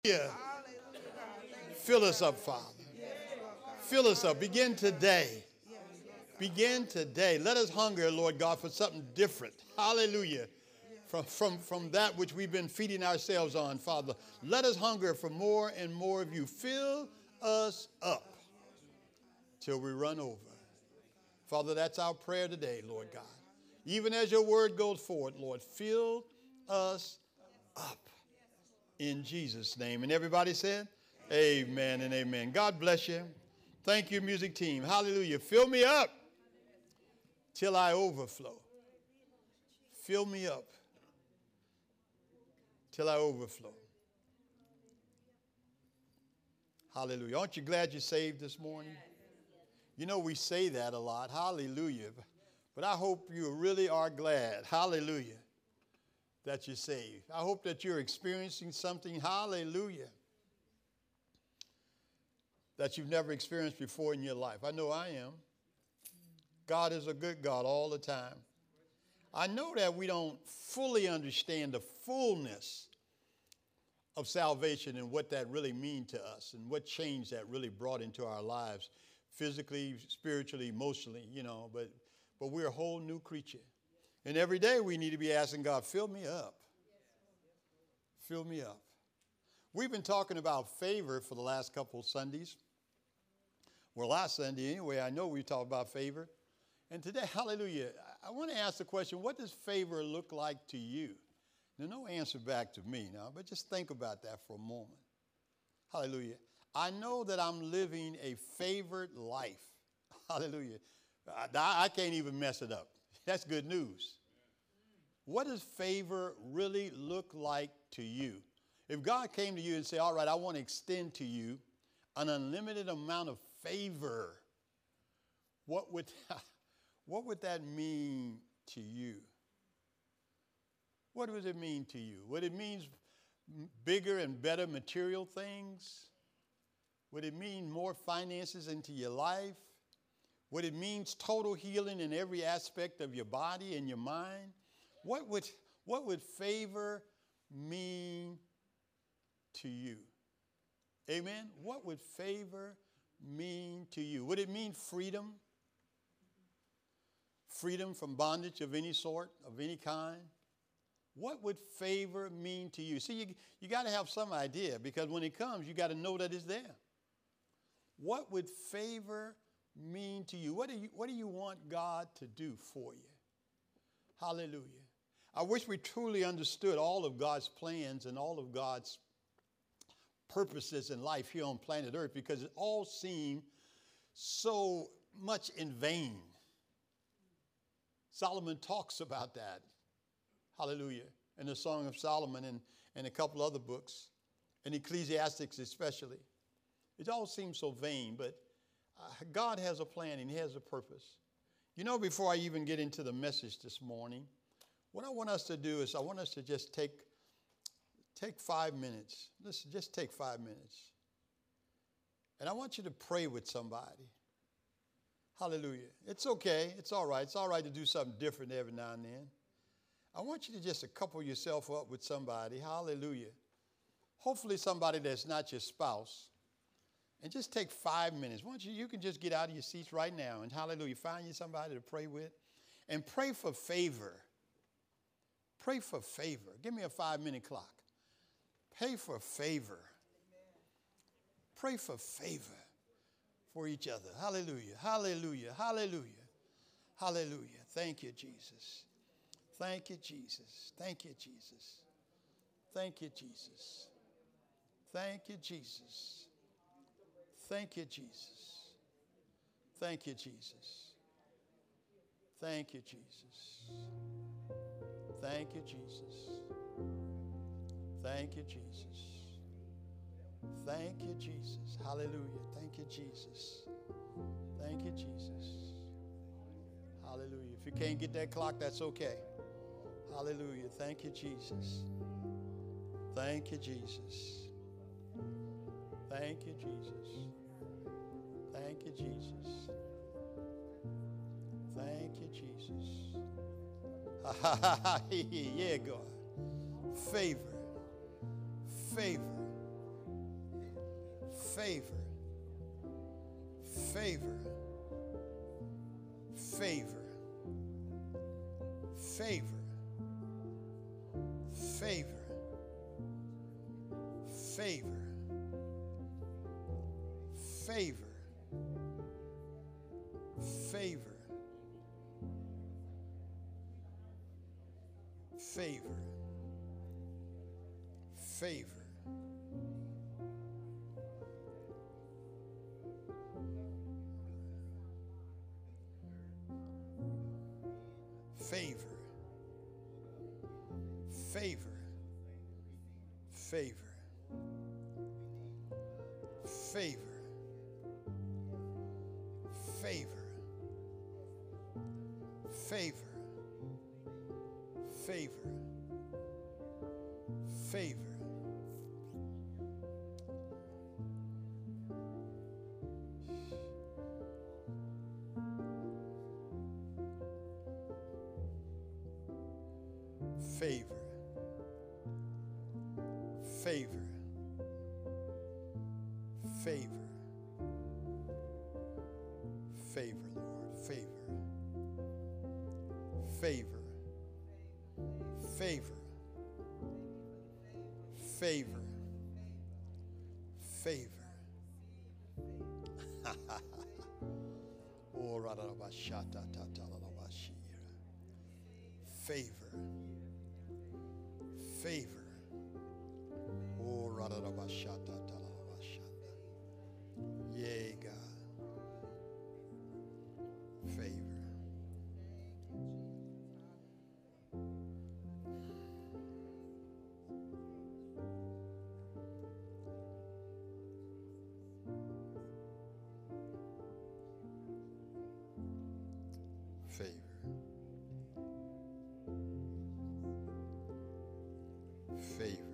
Yeah. Fill us up, Father. Fill us up. Begin today. Begin today. Let us hunger, Lord God, for something different. Hallelujah. From that which we've been feeding ourselves on, Father. Let us hunger for more and more of you. Fill us up till we run over. Father, that's our prayer today, Lord God. Even as your word goes forward, Lord, fill us up in Jesus' name. And everybody said, amen and amen. God bless you. Thank you, music team. Hallelujah. Fill me up till I overflow. Fill me up till I overflow. Hallelujah. Aren't you glad you're saved this morning? You know, we say that a lot. Hallelujah. But I hope you really are glad. Hallelujah. That you're saved. I hope that you're experiencing something. Hallelujah. That you've never experienced before in your life. I know I am. God is a good God all the time. I know that we don't fully understand the fullness of salvation and what that really means to us and what change that really brought into our lives, physically, spiritually, emotionally, but we're a whole new creature. And every day we need to be asking God, fill me up. Fill me up. We've been talking about favor for the last couple of Sundays. Well, last Sunday anyway, I know we talked about favor. And today, hallelujah, I want to ask the question, what does favor look like to you? Now, no answer back to me now, but just think about that for a moment. Hallelujah. I know that I'm living a favored life. Hallelujah. I can't even mess it up. That's good news. What does favor really look like to you? If God came to you and said, all right, I want to extend to you an unlimited amount of favor, what would that mean to you? What does it mean to you? Would it mean bigger and better material things? Would it mean more finances into your life? Would it mean total healing in every aspect of your body and your mind? What would favor mean to you? Amen? What would favor mean to you? Would it mean freedom? Freedom from bondage of any sort, of any kind? What would favor mean to you? See, you got to have some idea, because when it comes, you got to know that it's there. What would favor mean to you? What do you want God to do for you? Hallelujah. I wish we truly understood all of God's plans and all of God's purposes in life here on planet Earth, because it all seemed so much in vain. Solomon talks about that. Hallelujah. In the Song of Solomon and a couple other books, and Ecclesiastics especially. It all seems so vain, but God has a plan and he has a purpose. You know, before I even get into the message this morning, what I want us to do is I want us to just take 5 minutes. Listen, just take 5 minutes. And I want you to pray with somebody. Hallelujah. It's okay. It's all right. It's all right to do something different every now and then. I want you to just couple yourself up with somebody. Hallelujah. Hopefully somebody that's not your spouse. And just take 5 minutes. Why don't you can just get out of your seats right now and hallelujah, find you somebody to pray with. And pray for favor. Pray for favor. Give me a 5-minute clock. Pray for favor. Pray for favor for each other. Hallelujah. Hallelujah. Hallelujah. Hallelujah. Thank you, Jesus. Thank you, Jesus. Thank you, Jesus. Thank you, Jesus. Thank you, Jesus. Thank you, Jesus. Thank you, Jesus. Thank you, Jesus. Thank you, Jesus. Thank you, Jesus. Thank you, Jesus. Hallelujah. Thank you, Jesus. Thank you, Jesus. Hallelujah. If you can't get that clock, that's okay. Hallelujah. Thank you, Jesus. Thank you, Jesus. Thank you, Jesus. Thank you, Jesus. Thank you, Jesus. Yeah, God. Favor. Favor. favor, favor, favor, favor, favor, favor, favor, favor, favor, favor, favor, favor, favor, favor, favor, favor, favor, favor. Favor, favor, favor, favor, Lord, favor, favor, favor, favor, favor. Oh, radabashata tatalabashira. Favor, favor. Oh, radabashata tatalabashanda. Yea, God. Favor. Favor. Favor.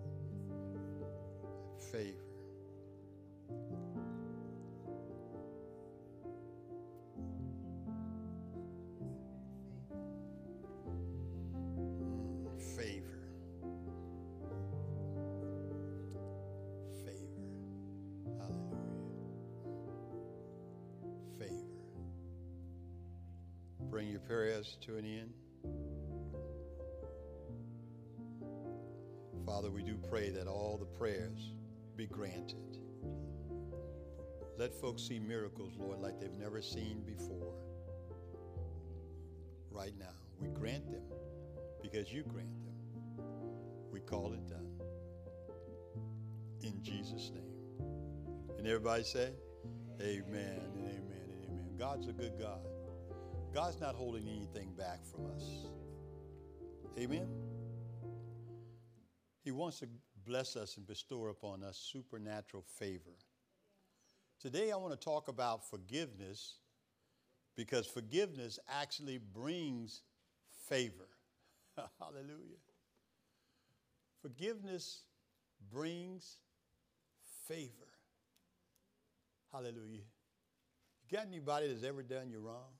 Favor. Favor. Favor. Hallelujah. Favor. Bring your prayers to an end. Father, we do pray that all the prayers be granted. Let folks see miracles, Lord, like they've never seen before. Right now, we grant them because you grant them. We call it done. In Jesus' name. And everybody say, amen and amen and amen. God's a good God. God's not holding anything back from us. Amen. He wants to bless us and bestow upon us supernatural favor. Today I want to talk about forgiveness because forgiveness actually brings favor. Hallelujah. Forgiveness brings favor. Hallelujah. You got anybody that's ever done you wrong?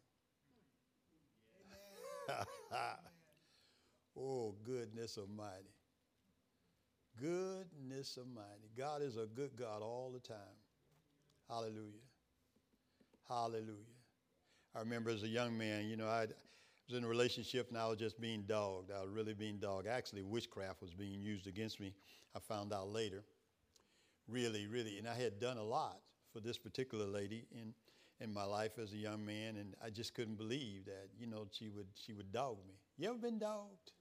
Oh, goodness almighty. Goodness almighty. God is a good God all the time. Hallelujah. Hallelujah. I remember as a young man, I was in a relationship and I was just being dogged. I was really being dogged. Actually, witchcraft was being used against me. I found out later. Really, really. And I had done a lot for this particular lady in my life as a young man, and I just couldn't believe that, she would dog me. You ever been dogged?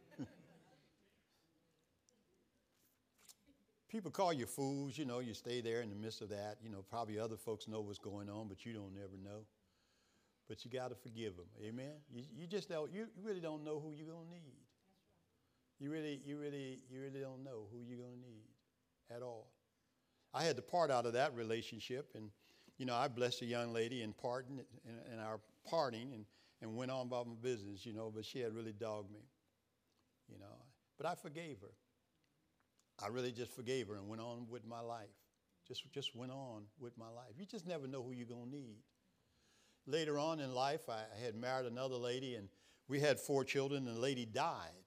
People call you fools, you stay there in the midst of that. Probably other folks know what's going on, but you don't ever know. But you got to forgive them. Amen. You just don't, you really don't know who you're going to need. You really don't know who you're going to need at all. I had to part out of that relationship, and I blessed a young lady in our parting and went on about my business, but she had really dogged me, But I forgave her. I really just forgave her and went on with my life. Just went on with my life. You just never know who you're going to need. Later on in life, I had married another lady, and we had 4 children, and the lady died.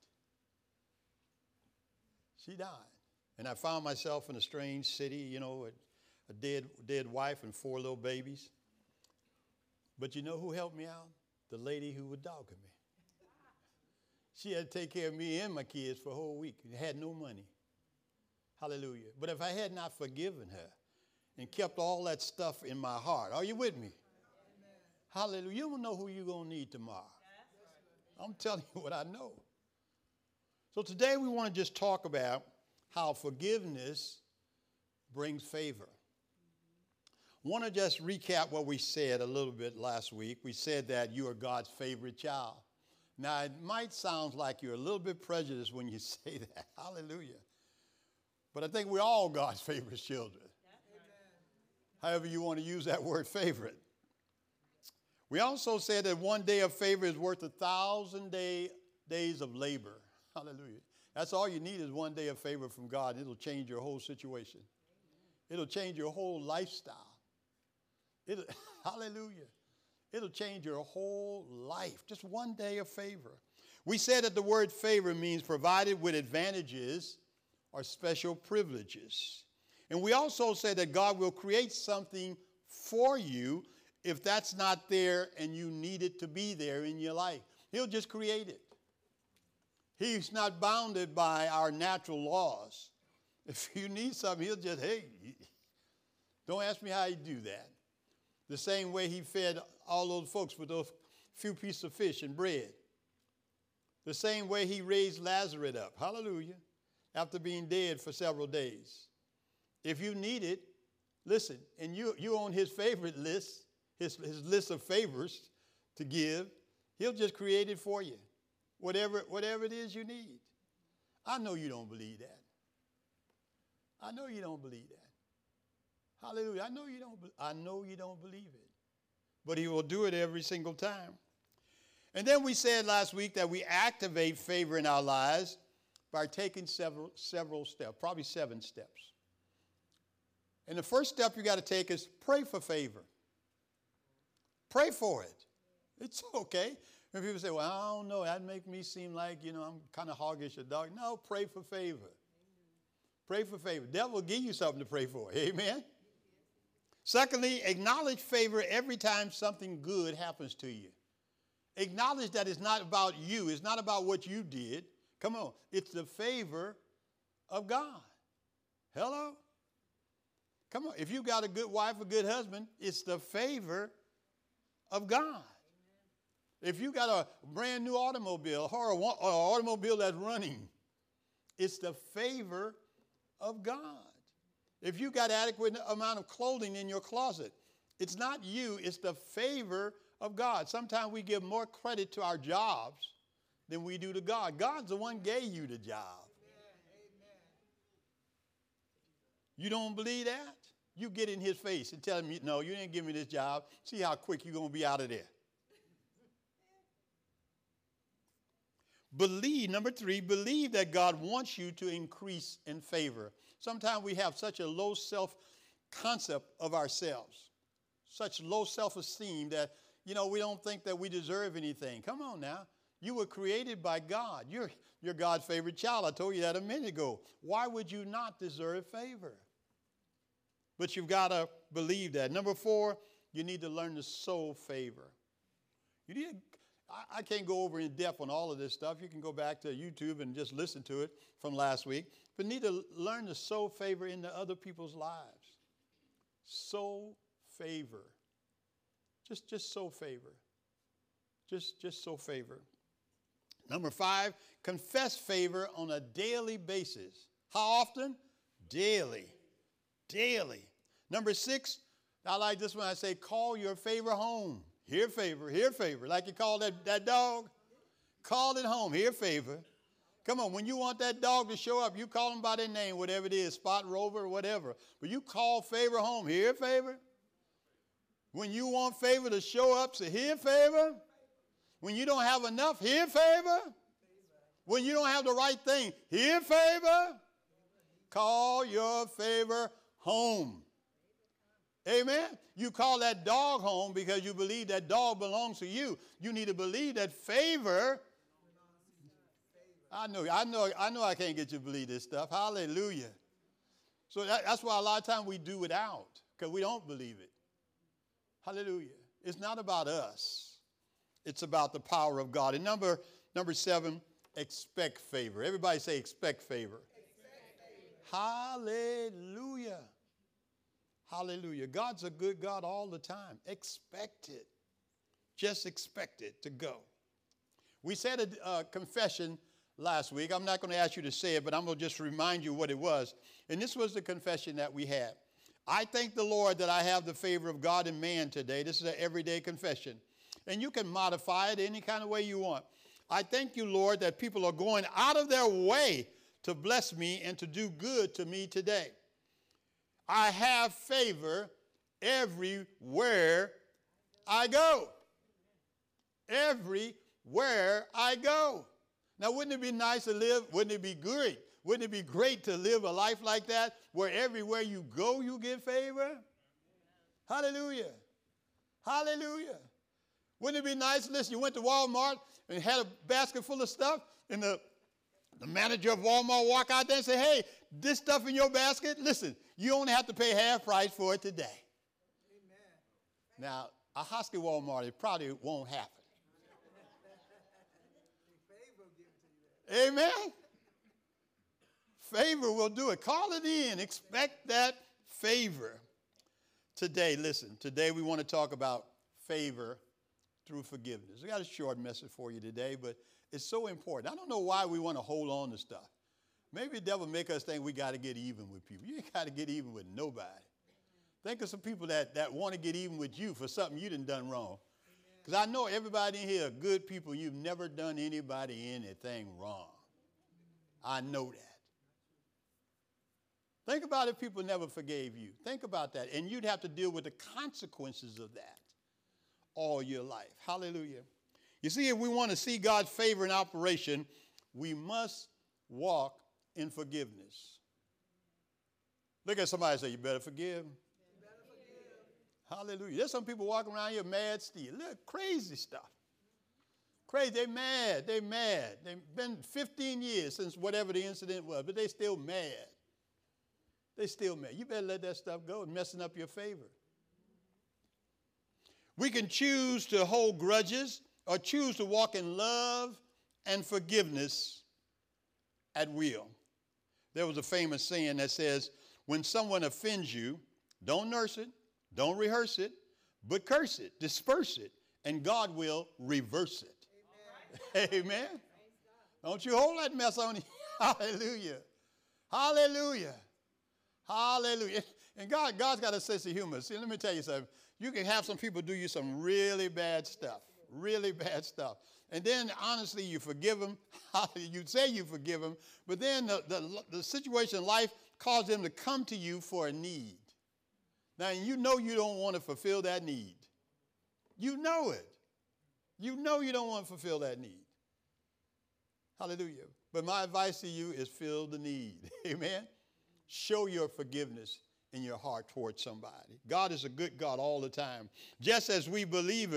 She died. And I found myself in a strange city, a dead wife and 4 little babies. But you know who helped me out? The lady who was dogging me. She had to take care of me and my kids for a whole week. Had no money. Hallelujah. But if I had not forgiven her and kept all that stuff in my heart, are you with me? Amen. Hallelujah. You don't know who you're going to need tomorrow. I'm telling you what I know. So today we want to just talk about how forgiveness brings favor. I want to just recap what we said a little bit last week. We said that you are God's favorite child. Now, it might sound like you're a little bit prejudiced when you say that. Hallelujah. But I think we're all God's favorite children. However you want to use that word favorite. We also said that one day of favor is worth 1,000 days of labor. Hallelujah. That's all you need is one day of favor from God. It'll change your whole situation. It'll change your whole lifestyle. Hallelujah. It'll change your whole life. Just one day of favor. We said that the word favor means provided with advantages or special privileges. And we also said that God will create something for you if that's not there and you need it to be there in your life. He'll just create it. He's not bounded by our natural laws. If you need something, he'll just, hey, don't ask me how he do that. The same way he fed all those folks with those few pieces of fish and bread. The same way he raised Lazarus up, hallelujah, after being dead for several days. If you need it, listen, and you on his favorite list, his list of favors to give, he'll just create it for you, whatever it is you need. I know you don't believe that. I know you don't believe that. Hallelujah. I know you don't believe it. But he will do it every single time. And then we said last week that we activate favor in our lives by taking several steps, probably 7 steps. And the first step you got to take is pray for favor. Pray for it. It's okay. When people say, well, I don't know, that'd make me seem like, I'm kind of hoggish or dog. No, pray for favor. Pray for favor. The devil will give you something to pray for. Amen. Secondly, acknowledge favor every time something good happens to you. Acknowledge that it's not about you. It's not about what you did. Come on. It's the favor of God. Hello? Come on. If you got a good wife, a good husband, it's the favor of God. Amen. If you got a brand new automobile or an automobile that's running, it's the favor of God. If you got adequate amount of clothing in your closet, it's not you, it's the favor of God. Sometimes we give more credit to our jobs than we do to God. God's the one gave you the job. Amen. You don't believe that? You get in his face and tell him, no, you didn't give me this job. See how quick you're going to be out of there. Number 3, believe that God wants you to increase in favor. Sometimes we have such a low self-concept of ourselves, such low self-esteem that, we don't think that we deserve anything. Come on now. You were created by God. You're God's favorite child. I told you that a minute ago. Why would you not deserve favor? But you've got to believe that. Number 4, you need to learn to sow favor. I can't go over in depth on all of this stuff. You can go back to YouTube and just listen to it from last week. But need to learn to sow favor into other people's lives. Sow favor. Just sow favor. Just sow favor. Number 5, confess favor on a daily basis. How often? Daily. Daily. Number 6, I like this one. I say, call your favor home. Here favor, here favor. Like you call that dog. Call it home. Here favor. Come on, when you want that dog to show up, you call them by their name, whatever it is, Spot, Rover, or whatever. But you call favor home. Here favor. When you want favor to show up, say, here favor. When you don't have enough, here favor. When you don't have the right thing, here favor. Call your favor home. Amen. You call that dog home because you believe that dog belongs to you. You need to believe that favor. I know I can't get you to believe this stuff. Hallelujah. So that's why a lot of times we do without, because we don't believe it. Hallelujah. It's not about us. It's about the power of God. And number 7, expect favor. Everybody say expect favor. Hallelujah. Hallelujah. God's a good God all the time. Expect it. Just expect it to go. We said a confession last week. I'm not going to ask you to say it, but I'm going to just remind you what it was. And this was the confession that we had. I thank the Lord that I have the favor of God and man today. This is an everyday confession. And you can modify it any kind of way you want. I thank you, Lord, that people are going out of their way to bless me and to do good to me today. I have favor everywhere I go. Everywhere I go. Now, wouldn't it be nice to live? Wouldn't it be great? Wouldn't it be great to live a life like that where everywhere you go, you get favor? Hallelujah. Hallelujah. Wouldn't it be nice? Listen, you went to Walmart and had a basket full of stuff, and the manager of Walmart walk out there and say, hey, this stuff in your basket, listen, you only have to pay half price for it today. Amen. Now, a Hosky Walmart, it probably won't happen. Amen. Favor will do it. Call it in. Expect that favor. Today, listen, today we want to talk about favor through forgiveness. I got a short message for you today, but it's so important. I don't know why we want to hold on to stuff. Maybe the devil make us think we got to get even with people. You ain't got to get even with nobody. Think of some people that want to get even with you for something you done wrong. Because I know everybody in here are good people. You've never done anybody anything wrong. I know that. Think about if people never forgave you. Think about that. And you'd have to deal with the consequences of that all your life. Hallelujah. You see, if we want to see God's favor in operation, we must walk in forgiveness. Look at somebody and say, you better forgive. Hallelujah. There's some people walking around here mad still. Look, crazy stuff. Crazy. They're mad. They've been 15 years since whatever the incident was, but they still mad. They still mad. You better let that stuff go. It's messing up your favor. We can choose to hold grudges or choose to walk in love and forgiveness at will. There was a famous saying that says, when someone offends you, don't nurse it, don't rehearse it, but curse it, disperse it, and God will reverse it. Amen. Amen. Don't you hold that mess on you. Hallelujah. Hallelujah. Hallelujah. And God's got a sense of humor. See, let me tell you something. You can have some people do you some really bad stuff. Really bad stuff. And then, honestly, you forgive them. You say you forgive them. But then the situation in life caused them to come to you for a need. Now, you know you don't want to fulfill that need. You know it. You know you don't want to fulfill that need. Hallelujah. But my advice to you is fill the need. Amen. Show your forgiveness in your heart towards somebody. God is a good God all the time. Just as we believe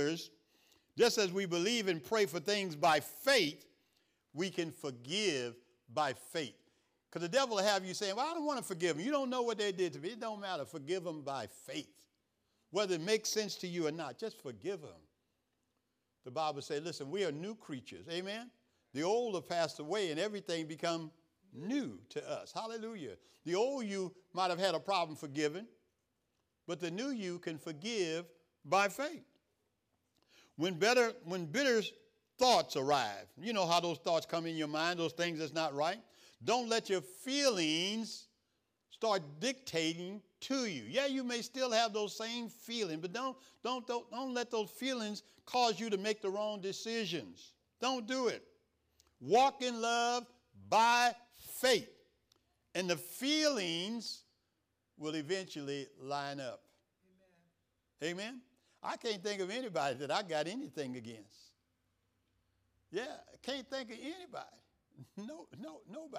and pray for things by faith, we can forgive by faith. Because the devil will have you saying, well, I don't want to forgive them. You don't know what they did to me. It don't matter. Forgive them by faith. Whether it makes sense to you or not, just forgive them. The Bible says, listen, we are new creatures. Amen? The old have passed away and everything become new to us. Hallelujah. The old you might have had a problem forgiving, but the new you can forgive by faith. When bitter thoughts arrive, you know how those thoughts come in your mind, those things that's not right. Don't let your feelings start dictating to you. Yeah, you may still have those same feelings, but don't let those feelings cause you to make the wrong decisions. Don't do it. Walk in love by faith, and the feelings will eventually line up. Amen. Amen? I can't think of anybody that I got anything against. Yeah, I can't think of anybody. Nobody.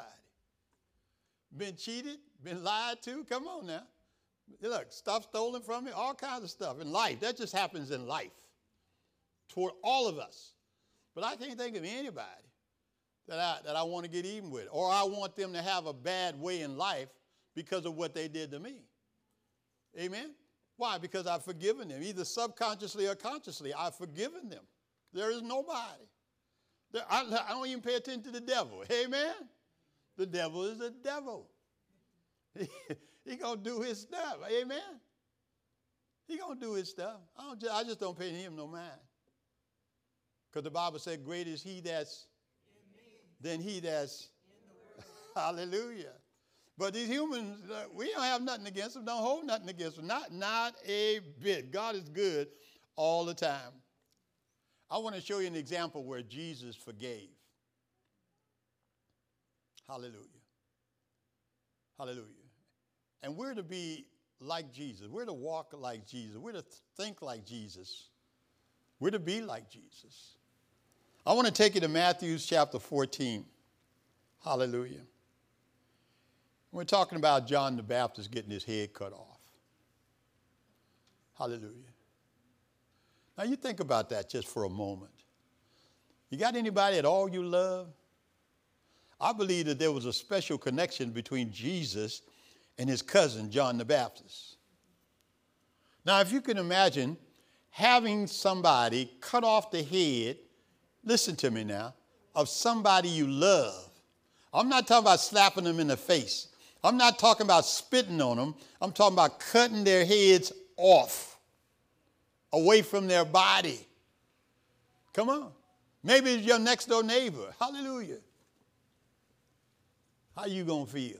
Been cheated, been lied to. Come on now. Look, stuff stolen from me, all kinds of stuff in life. That just happens in life toward all of us. But I can't think of anybody that I want to get even with, or I want them to have a bad way in life because of what they did to me. Amen? Why? Because I've forgiven them. Either subconsciously or consciously, I've forgiven them. There is nobody. I don't even pay attention to the devil. Amen? The devil is the devil. He going to do his stuff. Amen? He going to do his stuff. I just don't pay him no mind. Because the Bible said, greater is he that's than he that's. Hallelujah. But these humans, we don't have nothing against them. Don't hold nothing against them. Not a bit. God is good all the time. I want to show you an example where Jesus forgave. Hallelujah. Hallelujah. And we're to be like Jesus. We're to walk like Jesus. We're to think like Jesus. We're to be like Jesus. I want to take you to Matthew chapter 14. Hallelujah. We're talking about John the Baptist getting his head cut off. Hallelujah. Now you think about that just for a moment. You got anybody at all you love? I believe that there was a special connection between Jesus and his cousin, John the Baptist. Now, if you can imagine having somebody cut off the head, listen to me now, of somebody you love. I'm not talking about slapping them in the face. I'm not talking about spitting on them. I'm talking about cutting their heads off, away from their body. Come on. Maybe it's your next door neighbor. Hallelujah. How you going to feel?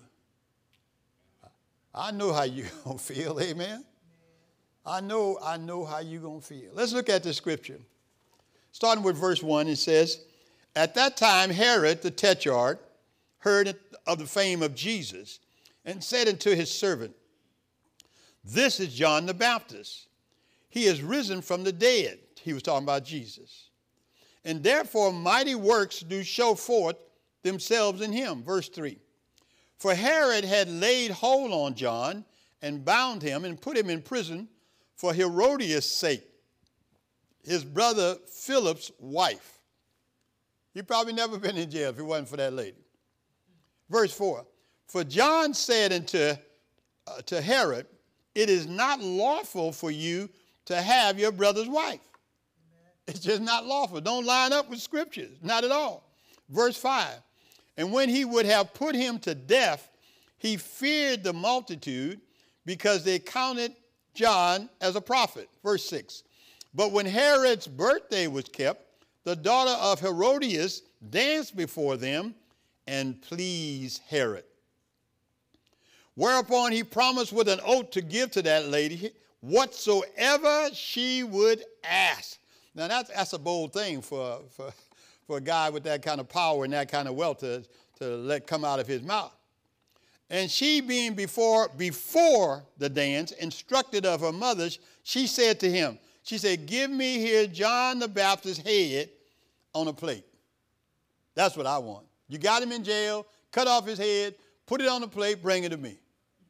I know how you going to feel. Amen. I know how you going to feel. Let's look at the scripture. Starting with verse 1, it says, at that time Herod the Tetrarch heard of the fame of Jesus and said unto his servant, this is John the Baptist. He is risen from the dead. He was talking about Jesus. And therefore mighty works do show forth themselves in him. Verse 3. For Herod had laid hold on John and bound him and put him in prison for Herodias' sake, his brother Philip's wife. He'd probably never been in jail if it wasn't for that lady. Verse 4. For John said to Herod, it is not lawful for you to have your brother's wife. Amen. It's just not lawful. Don't line up with scriptures. Not at all. Verse 5. And when he would have put him to death, he feared the multitude because they counted John as a prophet. Verse 6. But when Herod's birthday was kept, the daughter of Herodias danced before them and pleased Herod. Whereupon he promised with an oath to give to that lady whatsoever she would ask. Now that's a bold thing for a guy with that kind of power and that kind of wealth to let come out of his mouth. And she being before the dance, instructed of her mothers, she said to him, she said, give me here John the Baptist's head on a plate. That's what I want. You got him in jail, cut off his head, put it on a plate, bring it to me.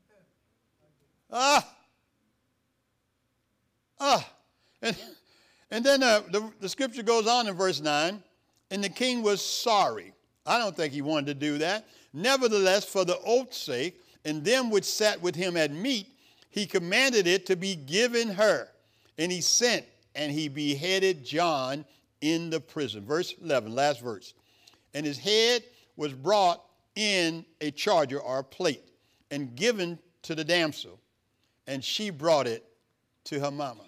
And then the scripture goes on in verse 9, and the king was sorry. I don't think he wanted to do that. Nevertheless, for the oath's sake, and them which sat with him at meat, he commanded it to be given her. And he sent, and he beheaded John in the prison. Verse 11, last verse. And his head was brought in a charger or a plate and given to the damsel, and she brought it to her mama.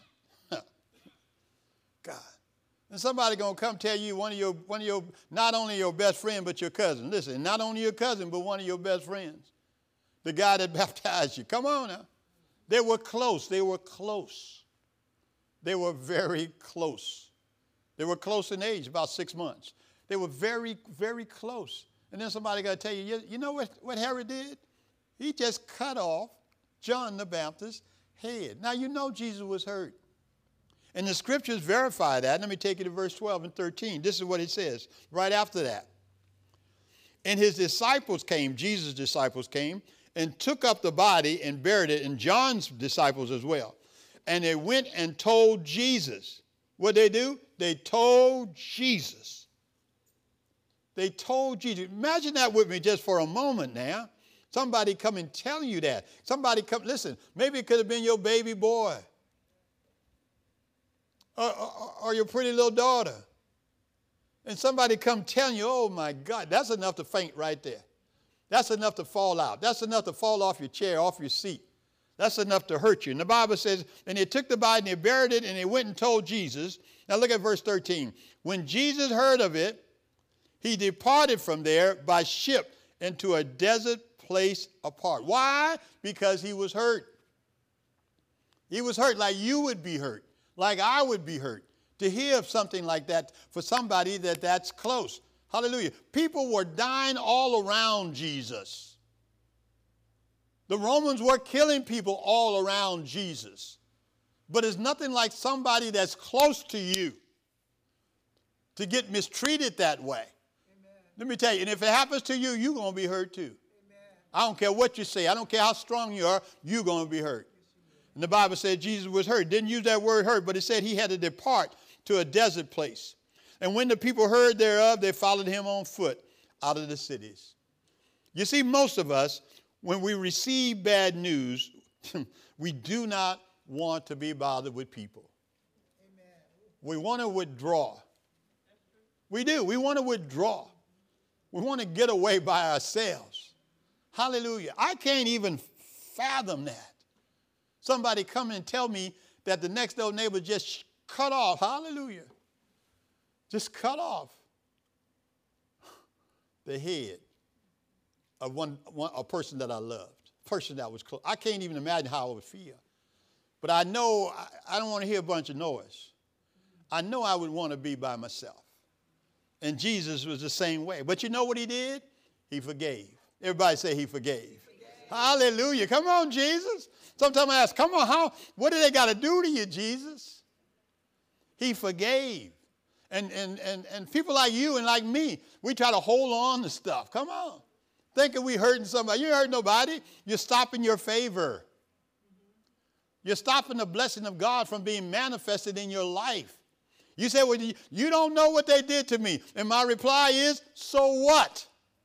God. And somebody going to come tell you one of your, not only your best friend, but your cousin. Listen, not only your cousin, but one of your best friends. The guy that baptized you. Come on now. They were close. They were close. They were very close. They were close in age, about 6 months. They were very, very close. And then somebody got to tell you, you know what Herod did? He just cut off John the Baptist's head. Now, you know Jesus was hurt. And the scriptures verify that. Let me take you to verse 12 and 13. This is what it says right after that. And his disciples came, Jesus' disciples came, and took up the body and buried it, and John's disciples as well. And they went and told Jesus. What did they do? They told Jesus. They told Jesus. Imagine that with me just for a moment now. Somebody come and tell you that. Somebody come, listen, maybe it could have been your baby boy or your pretty little daughter. And somebody come telling you, oh my God, that's enough to faint right there. That's enough to fall out. That's enough to fall off your chair, off your seat. That's enough to hurt you. And the Bible says, and they took the body and they buried it and they went and told Jesus. Now look at verse 13. When Jesus heard of it, he departed from there by ship into a desert place apart. Why? Because he was hurt. He was hurt like you would be hurt, like I would be hurt. To hear of something like that for somebody that's close. Hallelujah. People were dying all around Jesus. The Romans were killing people all around Jesus. But it's nothing like somebody that's close to you to get mistreated that way. Amen. Let me tell you, and if it happens to you, you're going to be hurt too. Amen. I don't care what you say. I don't care how strong you are, you're going to be hurt. And the Bible said Jesus was hurt. Didn't use that word hurt, but it said he had to depart to a desert place. And when the people heard thereof, they followed him on foot out of the cities. You see, most of us, when we receive bad news, we do not want to be bothered with people. Amen. We want to withdraw. We do. We want to withdraw. We want to get away by ourselves. Hallelujah. I can't even fathom that. Somebody come and tell me that the next door neighbor just cut off. Hallelujah. Just cut off the head of a person that I loved, a person that was close. I can't even imagine how I would feel. But I know I don't want to hear a bunch of noise. I know I would want to be by myself. And Jesus was the same way. But you know what he did? He forgave. Everybody say he forgave. Hallelujah. Come on, Jesus. Sometimes I ask, come on, what do they got to do to you, Jesus? He forgave. And people like you and like me, we try to hold on to stuff. Come on. Thinking we hurting somebody. You ain't hurting nobody. You're stopping your favor. You're stopping the blessing of God from being manifested in your life. You say, well, you don't know what they did to me. And my reply is, so what?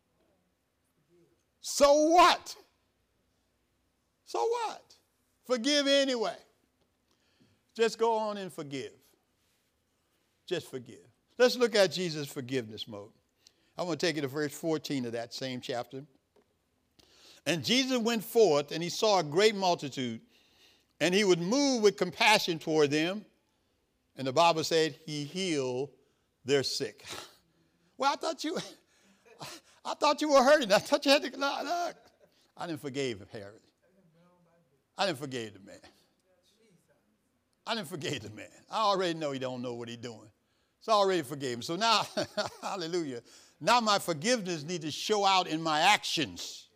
So what? So what? Forgive anyway. Just go on and forgive. Just forgive. Let's look at Jesus' forgiveness mode. I'm going to take you to verse 14 of that same chapter. And Jesus went forth, and he saw a great multitude, and he was moved with compassion toward them. And the Bible said he healed their sick. Well, I thought you were hurting. I thought you had to look. I didn't forgive Herod. I didn't forgive the man. I didn't forgive the man. I already know he don't know what he's doing. So I already forgave him. So now, hallelujah, now my forgiveness needs to show out in my actions.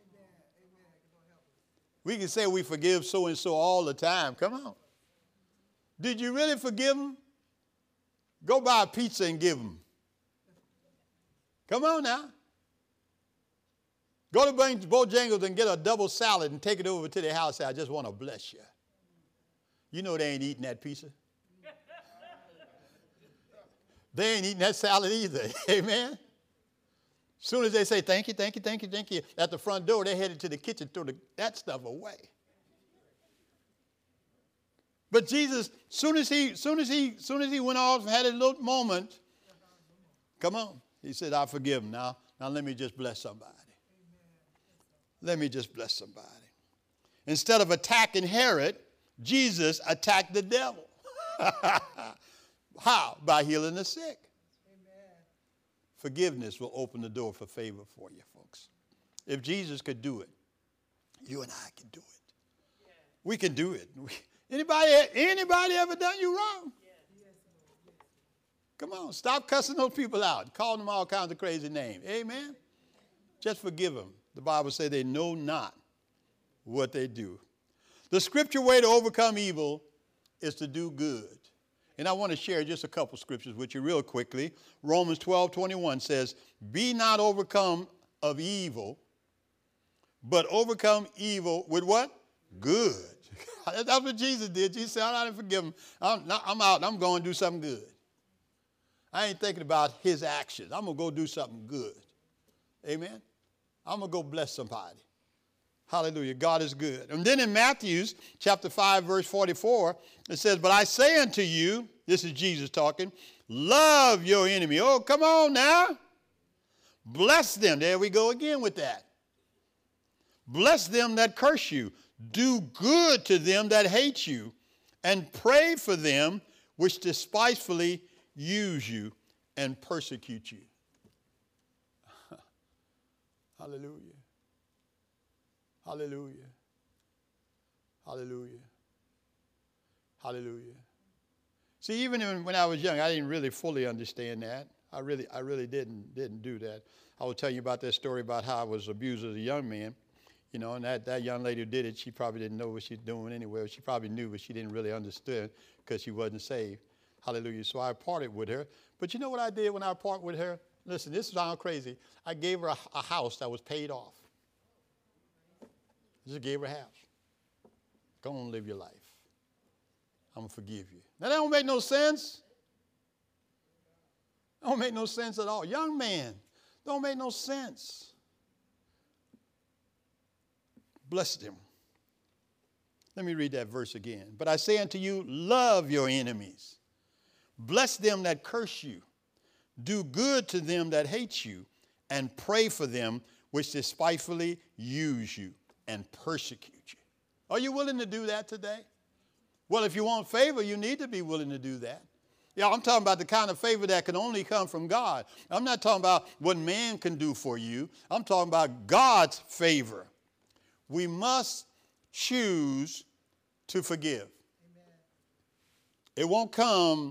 We can say we forgive so-and-so all the time. Come on. Did you really forgive him? Go buy a pizza and give him. Come on now. Go to Bojangles and get a double salad and take it over to their house and say, I just want to bless you. You know they ain't eating that pizza. They ain't eating that salad either. Amen. As soon as they say, thank you, thank you, thank you, thank you, at the front door, they headed to the kitchen, throw that stuff away. But Jesus, soon as he went off and had a little moment, come on. He said, I forgive him now. Now let me just bless somebody. Let me just bless somebody. Instead of attacking Herod, Jesus attacked the devil. How? By healing the sick. Amen. Forgiveness will open the door for favor for you, folks. If Jesus could do it, you and I can do it. Yeah. We can do it. Anybody ever done you wrong? Yeah. Come on, stop cussing those people out, calling them all kinds of crazy names. Amen? Just forgive them. The Bible says they know not what they do. The scripture way to overcome evil is to do good. And I want to share just a couple scriptures with you real quickly. Romans 12:21 says, be not overcome of evil, but overcome evil with what? Good. That's what Jesus did. Jesus said, I didn't forgive him. I'm out. I'm going to do something good. I ain't thinking about his actions. I'm going to go do something good. Amen? I'm going to go bless somebody. Hallelujah. God is good. And then in Matthew chapter 5, verse 44, it says, but I say unto you, this is Jesus talking, love your enemy. Oh, come on now. Bless them. There we go again with that. Bless them that curse you. Do good to them that hate you. And pray for them which despitefully use you and persecute you. Hallelujah. Hallelujah. Hallelujah. Hallelujah. See, even when I was young, I didn't really fully understand that. I really didn't do that. I will tell you about that story about how I was abused as a young man. You know, and that young lady who did it, she probably didn't know what she was doing anyway. She probably knew, but she didn't really understand because she wasn't saved. Hallelujah. So I parted with her. But you know what I did when I parted with her? Listen, this sounds crazy. I gave her a house that was paid off. I just gave her a house. Go on, live your life. I'm going to forgive you. Now, that don't make no sense. That don't make no sense at all. Young man, don't make no sense. Bless them. Let me read that verse again. But I say unto you, love your enemies. Bless them that curse you. Do good to them that hate you. And pray for them which despitefully use you and persecute you. Are you willing to do that today? Well, if you want favor, you need to be willing to do that. Yeah, I'm talking about the kind of favor that can only come from God. I'm not talking about what man can do for you. I'm talking about God's favor. We must choose to forgive. Amen. It won't come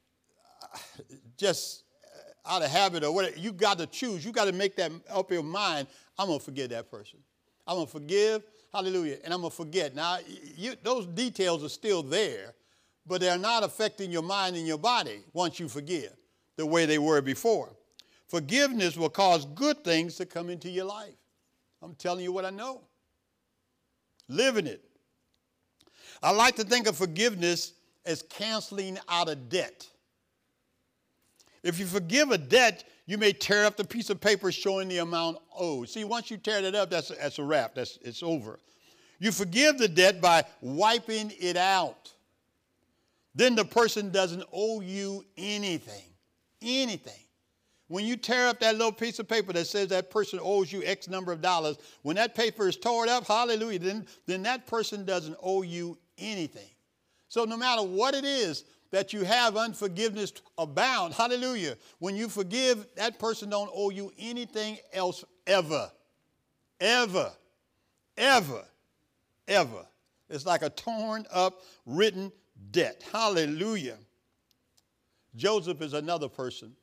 just out of habit or whatever. You got to choose. You got to make that up your mind. I'm going to forgive that person. I'm going to forgive. Hallelujah. And I'm going to forget. Now, those details are still there, but they're not affecting your mind and your body once you forgive the way they were before. Forgiveness will cause good things to come into your life. I'm telling you what I know. Living it. I like to think of forgiveness as canceling out a debt. If you forgive a debt, you may tear up the piece of paper showing the amount owed. See, once you tear that up, that's a wrap. It's over. You forgive the debt by wiping it out. Then the person doesn't owe you anything. Anything. When you tear up that little piece of paper that says that person owes you X number of dollars, when that paper is torn up, hallelujah, then that person doesn't owe you anything. So no matter what it is that you have unforgiveness abound, hallelujah, when you forgive, that person don't owe you anything else ever. Ever. Ever. Ever. It's like a torn up written debt. Hallelujah. Joseph is another person.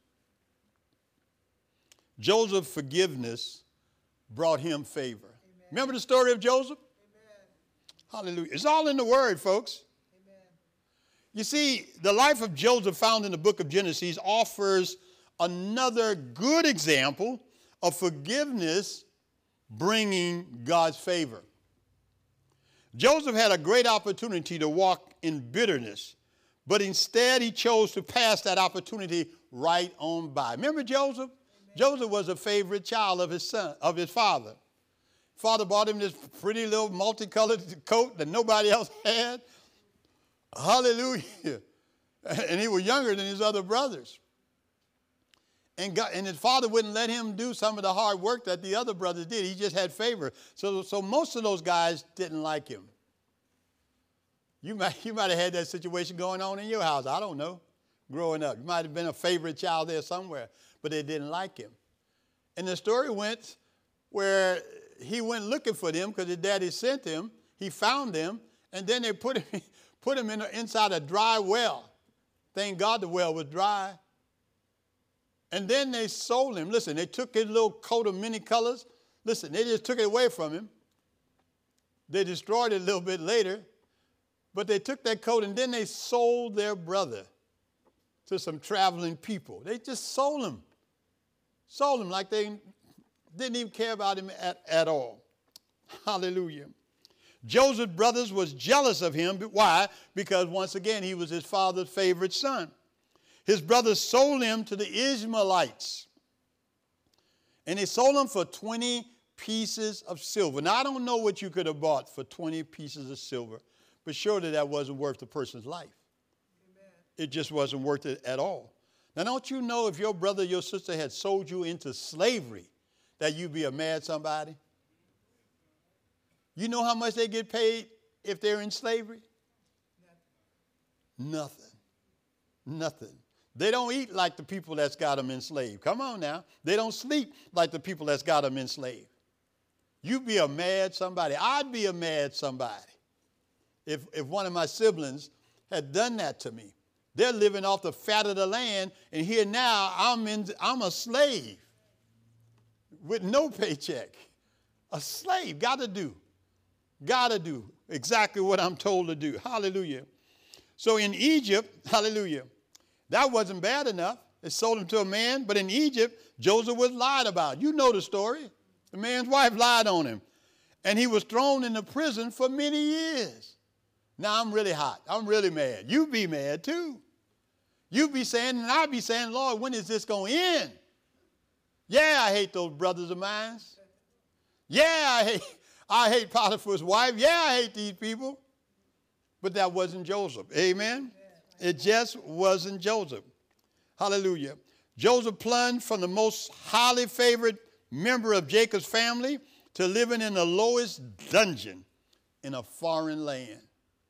Joseph's forgiveness brought him favor. Amen. Remember the story of Joseph? Amen. Hallelujah. It's all in the Word, folks. Amen. You see, the life of Joseph found in the book of Genesis offers another good example of forgiveness bringing God's favor. Joseph had a great opportunity to walk in bitterness, but instead he chose to pass that opportunity right on by. Remember Joseph? Joseph was a favorite child of his father. Father bought him this pretty little multicolored coat that nobody else had. Hallelujah. And he was younger than his other brothers. And his father wouldn't let him do some of the hard work that the other brothers did. He just had favor. So most of those guys didn't like him. You might have had that situation going on in your house. I don't know. Growing up. You might have been a favorite child there somewhere, but they didn't like him. And the story went where he went looking for them because his daddy sent him. He found them, and then they put him inside a dry well. Thank God the well was dry. And then they sold him. Listen, they took his little coat of many colors. Listen, they just took it away from him. They destroyed it a little bit later. But they took that coat and then they sold their brother to some traveling people. They just sold him. Sold him like they didn't even care about him at all. Hallelujah. Joseph's brothers was jealous of him. Why? Because once again, he was his father's favorite son. His brothers sold him to the Ishmaelites. And they sold him for 20 pieces of silver. Now, I don't know what you could have bought for 20 pieces of silver, but surely that wasn't worth the person's life. Amen. It just wasn't worth it at all. Now, don't you know if your brother or your sister had sold you into slavery, that you'd be a mad somebody? You know how much they get paid if they're in slavery? Nothing. Nothing. They don't eat like the people that's got them enslaved. Come on now. They don't sleep like the people that's got them enslaved. You'd be a mad somebody. I'd be a mad somebody if one of my siblings had done that to me. They're living off the fat of the land, and here now I'm a slave with no paycheck. A slave. Got to do exactly what I'm told to do. Hallelujah. So in Egypt, hallelujah, that wasn't bad enough. They sold him to a man, but in Egypt, Joseph was lied about. You know the story. The man's wife lied on him, and he was thrown into prison for many years. Now I'm really hot. I'm really mad. You be mad too. You be saying, and I be saying, Lord, when is this going to end? Yeah, I hate those brothers of mine. Yeah, I hate Potiphar's wife. Yeah, I hate these people. But that wasn't Joseph. Amen? It just wasn't Joseph. Hallelujah. Joseph plunged from the most highly favored member of Jacob's family to living in the lowest dungeon in a foreign land.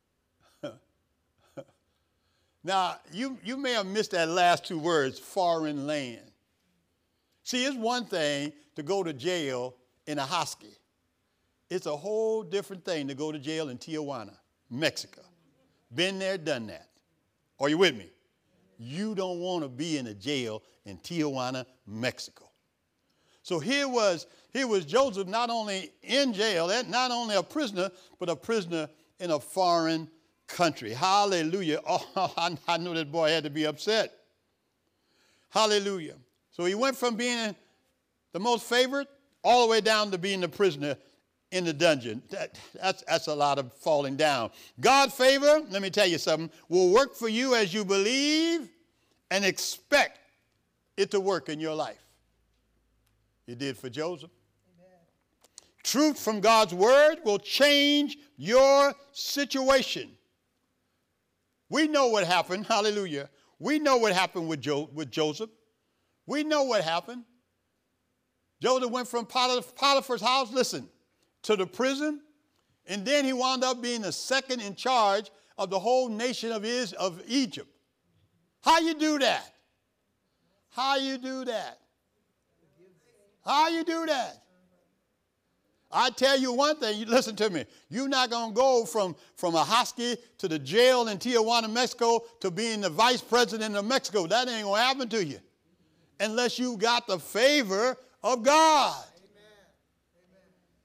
Now, you may have missed that last two words, foreign land. See, it's one thing to go to jail in a hosky. It's a whole different thing to go to jail in Tijuana, Mexico. Been there, done that. Are you with me? You don't want to be in a jail in Tijuana, Mexico. So here was Joseph not only in jail, not only a prisoner, but a prisoner in a foreign country. Hallelujah. Oh, I knew that boy had to be upset. Hallelujah. So he went from being the most favored all the way down to being the prisoner in the dungeon. That's a lot of falling down. God's favor, let me tell you something, will work for you as you believe and expect it to work in your life. It did for Joseph. Amen. Truth from God's word will change your situation. We know what happened. Hallelujah. We know what happened with Joseph. We know what happened. Joseph went from Potiphar's house, listen, to the prison, and then he wound up being the second in charge of the whole nation of Egypt. How you do that? How you do that? How you do that? I tell you one thing, you listen to me. You're not going to go from a hosky to the jail in Tijuana, Mexico, to being the vice president of Mexico. That ain't going to happen to you unless you got the favor of God. Amen.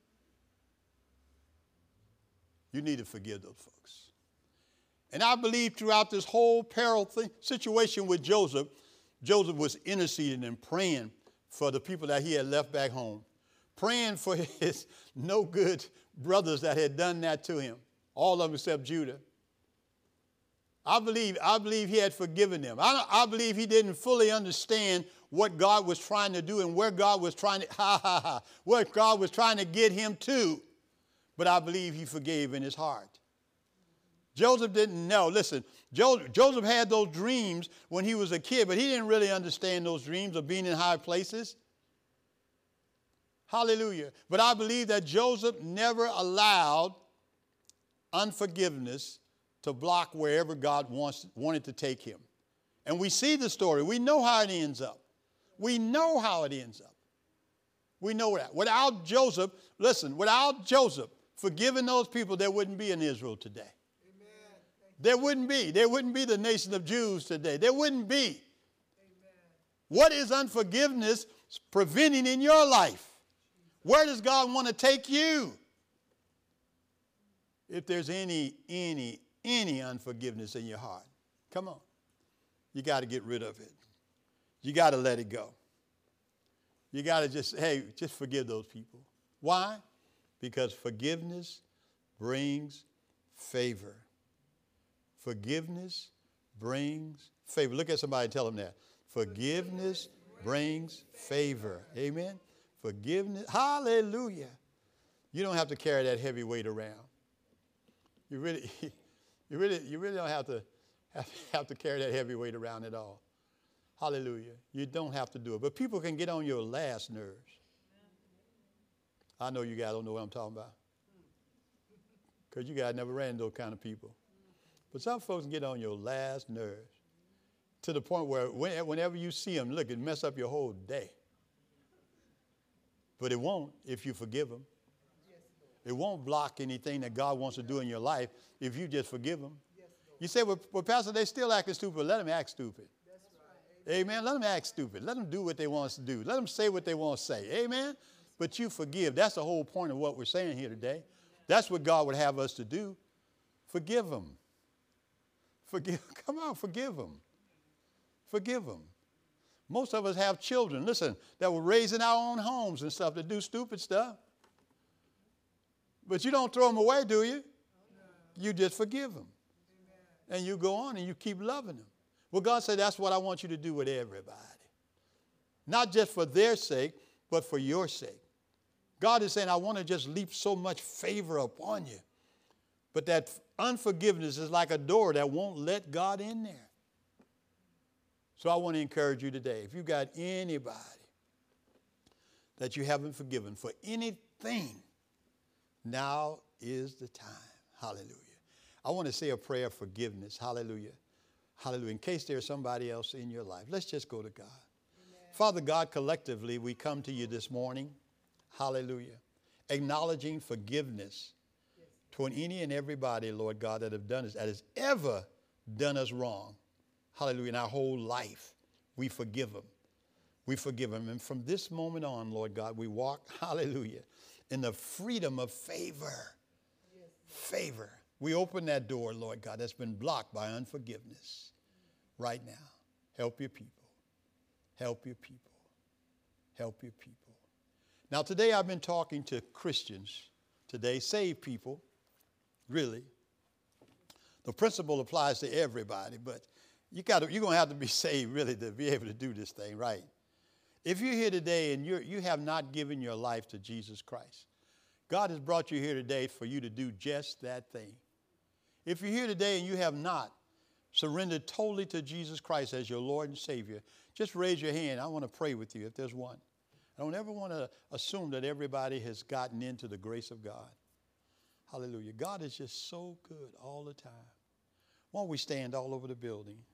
You need to forgive those folks. And I believe throughout this whole peril situation with Joseph, Joseph was interceding and praying for the people that he had left back home. Praying for his no good brothers that had done that to him. All of them except Judah. I believe he had forgiven them. I believe he didn't fully understand what God was trying to do and where God was trying to, what God was trying to get him to. But I believe he forgave in his heart. Joseph didn't know. Listen, Joseph had those dreams when he was a kid, but he didn't really understand those dreams of being in high places. Hallelujah. But I believe that Joseph never allowed unforgiveness to block wherever God wanted to take him. And we see the story. We know how it ends up. We know how it ends up. We know that. Without Joseph, listen, without Joseph forgiving those people, there wouldn't be an Israel today. Amen. There wouldn't be. There wouldn't be the nation of Jews today. There wouldn't be. Amen. What is unforgiveness preventing in your life? Where does God want to take you? If there's any unforgiveness in your heart, come on. You got to get rid of it. You got to let it go. You got to just forgive those people. Why? Because forgiveness brings favor. Forgiveness brings favor. Look at somebody and tell them that. Forgiveness brings favor. Amen. Forgiveness. Hallelujah. You don't have to carry that heavy weight around. You really, you really don't have to carry that heavy weight around at all. Hallelujah. You don't have to do it. But people can get on your last nerves. I know you guys don't know what I'm talking about. Because you guys never ran into those kind of people. But some folks can get on your last nerves to the point where whenever you see them, look, it mess up your whole day. But it won't if you forgive them. It won't block anything that God wants to do in your life if you just forgive them. You say, well, Pastor, they still acting stupid. Let them act stupid. Amen. Let them act stupid. Let them do what they want to do. Let them say what they want to say. Amen. But you forgive. That's the whole point of what we're saying here today. That's what God would have us to do. Forgive them. Forgive. Come on, forgive them. Forgive them. Most of us have children, listen, that were raised in our own homes and stuff that do stupid stuff. But you don't throw them away, do you? You just forgive them. And you go on and you keep loving them. Well, God said, that's what I want you to do with everybody. Not just for their sake, but for your sake. God is saying, I want to just leap so much favor upon you. But that unforgiveness is like a door that won't let God in there. So I want to encourage you today, if you've got anybody that you haven't forgiven for anything, now is the time. Hallelujah. I want to say a prayer of forgiveness. Hallelujah. Hallelujah. In case there's somebody else in your life, let's just go to God. Amen. Father God, collectively, we come to you this morning. Hallelujah. Acknowledging forgiveness toward any and everybody, Lord God, that have done us, that has ever done us wrong. Hallelujah. In our whole life, we forgive them. We forgive them. And from this moment on, Lord God, we walk, hallelujah, in the freedom of favor. Yes. Favor. We open that door, Lord God, that's been blocked by unforgiveness right now. Help your people. Help your people. Help your people. Now, today I've been talking to Christians. Today, saved people, really. The principle applies to everybody, but you're going to have to be saved, really, to be able to do this thing, right? If you're here today and you have not given your life to Jesus Christ, God has brought you here today for you to do just that thing. If you're here today and you have not surrendered totally to Jesus Christ as your Lord and Savior, just raise your hand. I want to pray with you if there's one. I don't ever want to assume that everybody has gotten into the grace of God. Hallelujah. God is just so good all the time. Why don't we stand all over the building?